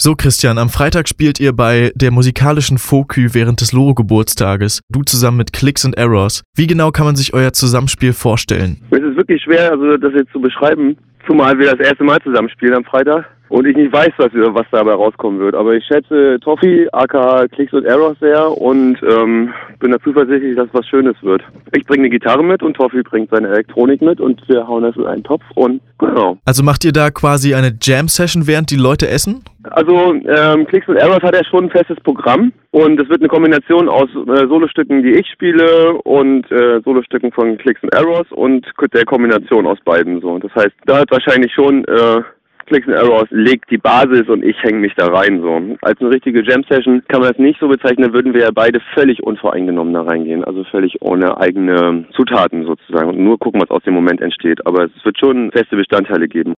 So Christian, am Freitag spielt ihr bei der musikalischen Fokü während des Loro-Geburtstages. Du zusammen mit Clicks and Errors. Wie genau kann man sich euer Zusammenspiel vorstellen? Es ist wirklich schwer, das jetzt zu beschreiben, zumal wir das erste Mal zusammenspielen am Freitag. Und ich nicht weiß, was dabei rauskommen wird. Aber ich schätze Toffi, aka Clicks and Errors sehr und bin da zuversichtlich, dass was Schönes wird. Ich bringe eine Gitarre mit und Toffi bringt seine Elektronik mit und wir hauen das in einen Topf und genau. Also macht ihr da quasi eine Jam-Session, während die Leute essen? Also Clicks and Errors hat ja schon ein festes Programm und es wird eine Kombination aus Solostücken, die ich spiele und Solostücken von Clicks and Errors und der Kombination aus beiden so. Das heißt, da hat wahrscheinlich schon Clicks and Errors legt die Basis und ich hänge mich da rein so. Als eine richtige Jam-Session kann man das nicht so bezeichnen, da würden wir ja beide völlig unvoreingenommen da reingehen, also völlig ohne eigene Zutaten sozusagen und nur gucken, was aus dem Moment entsteht. Aber es wird schon feste Bestandteile geben.